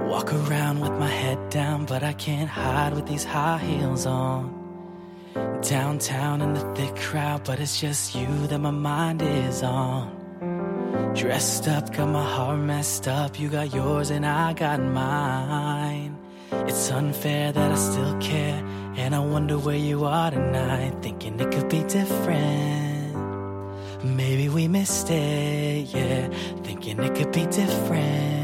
Walk around with my head down, but I can't hide with these high heels on. Downtown in the thick crowd, but it's just you that my mind is on. Dressed up, got my heart messed up. You got yours and I got mine. It's unfair that I still care, and I wonder where you are tonight. Thinking it could be different. Maybe we missed it, yeah. Thinking it could be different.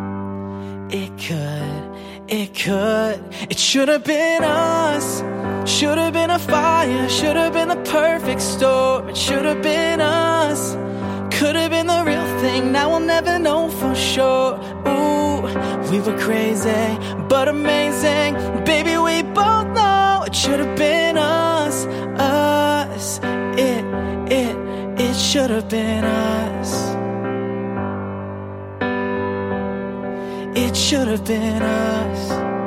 It should have been us. Should have been a fire, should have been the perfect storm. It should have been us. Could have been the real thing, now we'll never know for sure. Ooh, we were crazy, but amazing. Baby, we both know it should have been us. It should have been us. It should have been us.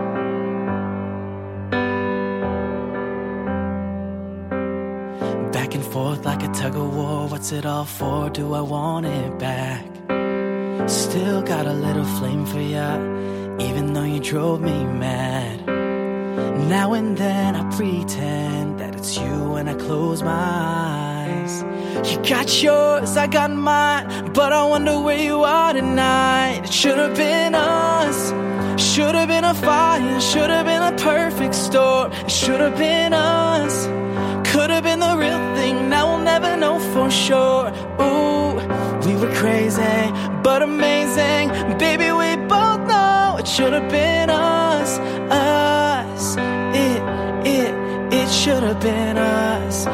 Back and forth like a tug of war. What's it all for? Do I want it back? Still got a little flame for ya, even though you drove me mad. Now and then I pretend that it's you when I close my eyes. You got yours, I got mine, but I wonder where you are tonight. It should have been us. Should have been a fire, should have been a perfect storm. It should have been us. Could have been the real thing, now we'll never know for sure. Ooh, we were crazy, but amazing. Baby, we both know it should have been us. It should have been us.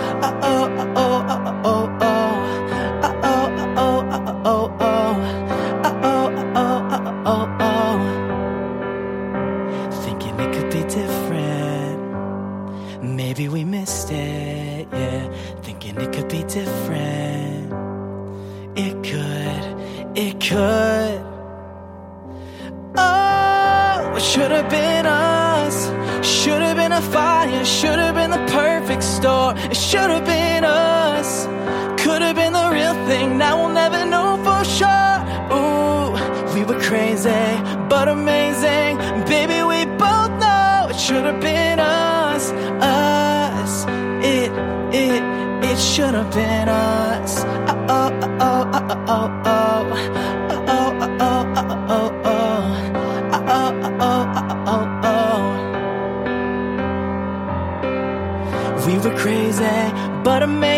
Thinking it could be different. Maybe we missed it, yeah. Thinking it could be different. It could. Oh, it should have been us. Should have been a fire, should have been the perfect storm. It should have been us. Could have been the real thing, now we'll never know for sure. Ooh, we were crazy, but amazing. Baby, we both know it should have been us. It should have been us. We were crazy, but amazing.